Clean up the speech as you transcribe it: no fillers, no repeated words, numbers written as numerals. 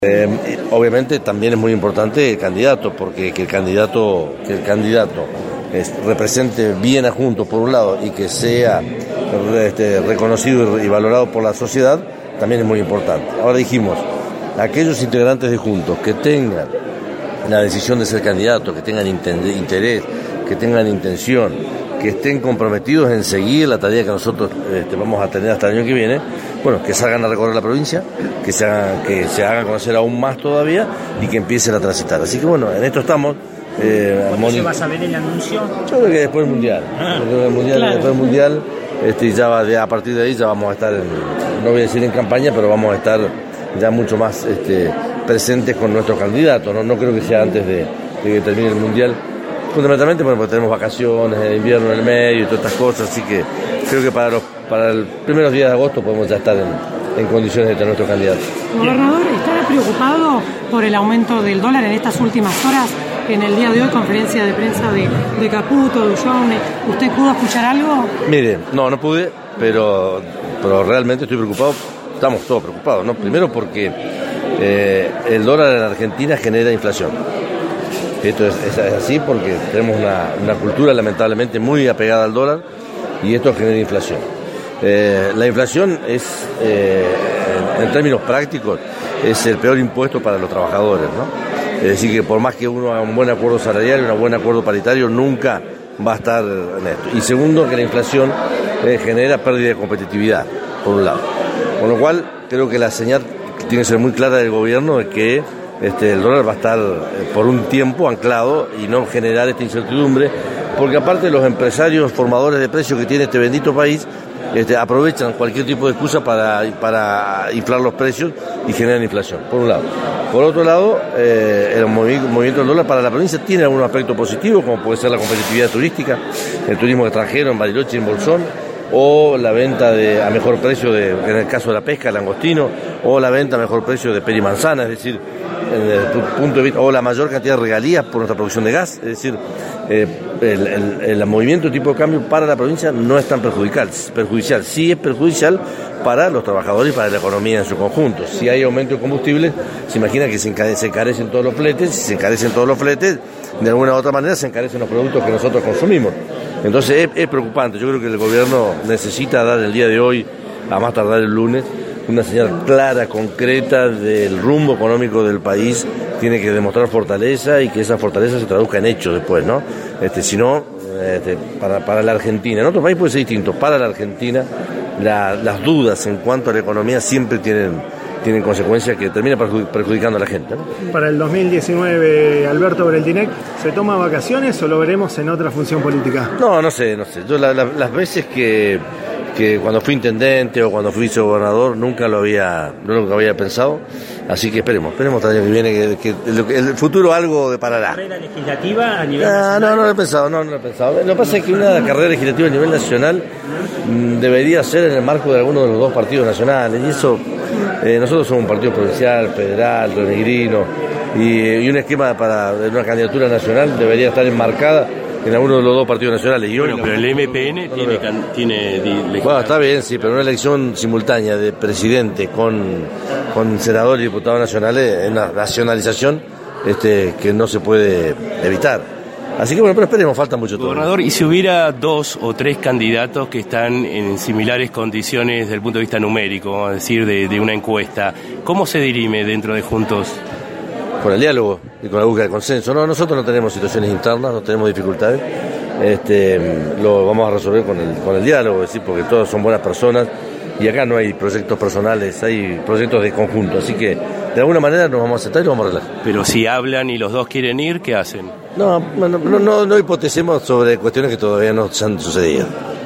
Obviamente también es muy importante el candidato, porque que el candidato represente bien a Juntos por un lado y que sea reconocido y valorado por la sociedad también es muy importante. Ahora dijimos, aquellos integrantes de Juntos que tengan la decisión de ser candidatos, que tengan interés, que tengan intención, que estén comprometidos en seguir la tarea que nosotros vamos a tener hasta el año que viene, bueno, que salgan a recorrer la provincia, que se hagan conocer aún más todavía y que empiecen a transitar. Así que bueno, en esto estamos. ¿Cuándo se va a saber el anuncio? Yo creo que después del Mundial. Claro. Después del Mundial, a partir de ahí ya vamos a estar, no voy a decir en campaña, pero vamos a estar ya mucho más presentes con nuestros candidatos. No creo que sea antes de que termine el Mundial. Fundamentalmente porque tenemos vacaciones, el invierno en el medio y todas estas cosas, así que creo que para los primeros días de agosto podemos ya estar en condiciones de tener nuestros candidatos. Gobernador, ¿está preocupado por el aumento del dólar en estas últimas horas? En el día de hoy, conferencia de prensa de Caputo, de Ullone, ¿usted pudo escuchar algo? Mire, no pude, pero realmente estoy preocupado, estamos todos preocupados, ¿no? Primero porque el dólar en Argentina genera inflación. Esto es así porque tenemos una cultura lamentablemente muy apegada al dólar y esto genera inflación. La inflación es, en términos prácticos, es el peor impuesto para los trabajadores, ¿no? Es decir, que por más que uno haga un buen acuerdo salarial y un buen acuerdo paritario, nunca va a estar en esto. Y segundo, que la inflación genera pérdida de competitividad, por un lado. Con lo cual, creo que la señal tiene que ser muy clara del gobierno de que el dólar va a estar por un tiempo anclado y no generar esta incertidumbre, porque aparte los empresarios formadores de precios que tiene este bendito país aprovechan cualquier tipo de excusa para inflar los precios y generan inflación, por un lado. Por otro lado, el movimiento del dólar para la provincia tiene algún aspecto positivo, como puede ser la competitividad turística, el turismo extranjero en Bariloche y en Bolsón, o la venta a mejor precio, en el caso de la pesca, el langostino, o la venta a mejor precio de peri-manzana, es decir, desde el punto de vista, o la mayor cantidad de regalías por nuestra producción de gas, es decir, el movimiento de tipo de cambio para la provincia no es tan perjudicial, sí es perjudicial para los trabajadores y para la economía en su conjunto. Si hay aumento de combustible, se imagina que se encarecen todos los fletes, si se encarecen todos los fletes, de alguna u otra manera se encarecen los productos que nosotros consumimos. Entonces es preocupante. Yo creo que el gobierno necesita dar el día de hoy, a más tardar el lunes, una señal clara, concreta del rumbo económico del país. Tiene que demostrar fortaleza y que esa fortaleza se traduzca en hechos después, ¿no? Si no, para la Argentina, en otro país puede ser distinto, para la Argentina las dudas en cuanto a la economía siempre tienen consecuencias que terminan perjudicando a la gente, ¿no? Para el 2019, Alberto Bretilnec, ¿se toma vacaciones o lo veremos en otra función política? No sé. Yo las veces que cuando fui intendente o cuando fui vicegobernador nunca lo había pensado, así que esperemos el año que viene que el futuro algo deparará. ¿Carrera legislativa a nivel nacional? No lo he pensado. Lo que pasa es que una carrera legislativa a nivel nacional debería ser en el marco de alguno de los dos partidos nacionales, y eso nosotros somos un partido provincial, federal, rionegrino, y un esquema para una candidatura nacional debería estar enmarcada en alguno de los dos partidos nacionales. Y bueno, pero el MPN tiene bueno, está bien, sí, pero una elección simultánea de presidente con senador y diputado nacionales es una nacionalización que no se puede evitar. Así que bueno, pero esperemos, falta mucho tiempo. Gobernador, ¿y si hubiera 2 o 3 candidatos que están en similares condiciones desde el punto de vista numérico, vamos a decir, de una encuesta, cómo se dirime dentro de Juntos? Con el diálogo y con la búsqueda de consenso. No, nosotros no tenemos situaciones internas, no tenemos dificultades. Lo vamos a resolver con el diálogo, es decir, porque todos son buenas personas y acá no hay proyectos personales, hay proyectos de conjunto. Así que de alguna manera nos vamos a sentar y nos vamos a arreglar. Pero si hablan y los dos quieren ir, ¿qué hacen? No hipotecemos sobre cuestiones que todavía no se han sucedido.